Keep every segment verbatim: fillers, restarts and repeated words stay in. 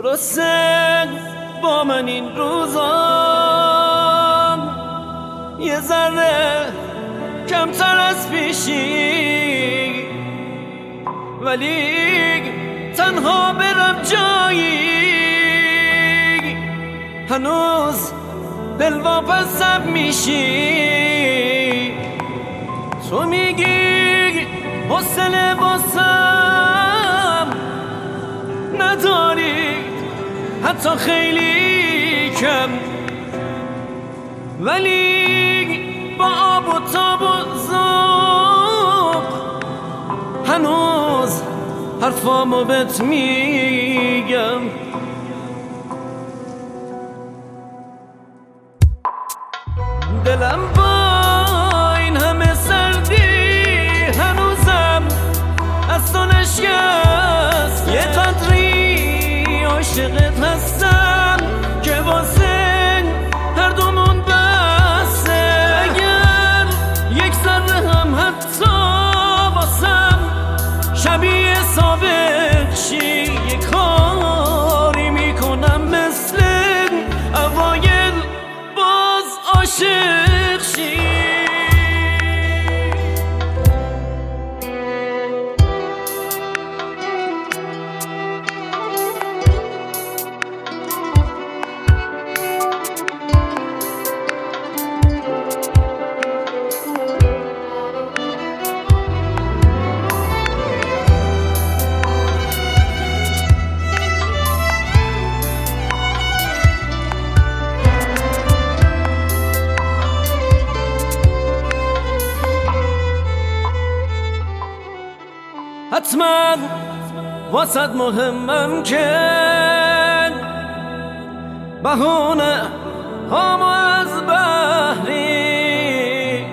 درسته با من این روزا یه ذره کمتر از پیشی، ولی تنها برم جایی هنوز دلواپسم میشی. تو میگی حوصله واسم نداری حتی خیلی کم، ولی با آب و تاب و ذوق هنوز حرفامو بهت میگم. دلم با این همه سردی هنوزم از تو نشکست، یه قدری عاشقت هستم که واسه هر دومون بسته. اگر یک ذره هم حتی واسم شبیه سابق شی، یه کاری میکنم مثل اوایل باز عاشق شی. حتما واسد مهمم که بهونه هامو از بحری،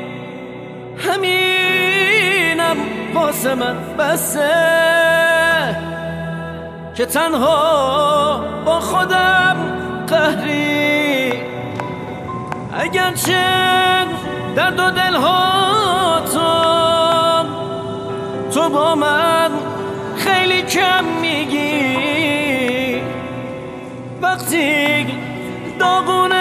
همینم واسه من بسه که تنها با خودم قهری. اگرچه درد و دلها تو تو با من خیلی کم میگی، وقتی داغون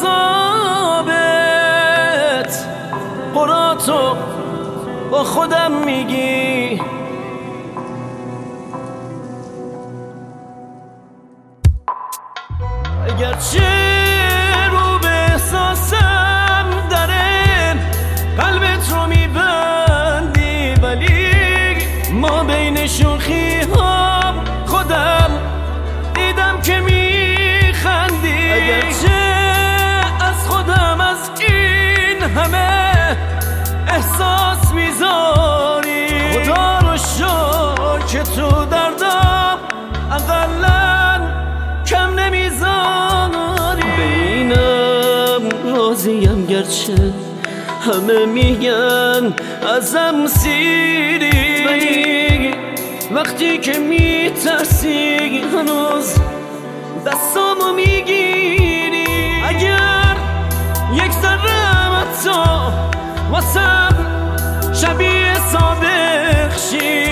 اعصابت قراتو با خودم میگی. اگرچه رو به احساسم داره قلبت رو میبندی، ولی ما بین شوخی ها خودم دیدم که میخندی. اگرچه از خودم از این همه احساس میذاری، خدا رو شکر که تو دردم اقلن کم نمیذاری. بینم راضیم گرچه همه میگن ازم سیری، ولی وقتی که میترسی هنوز دستامو میگیری. اگر یک ذره تو واسم شبیه سابق شی،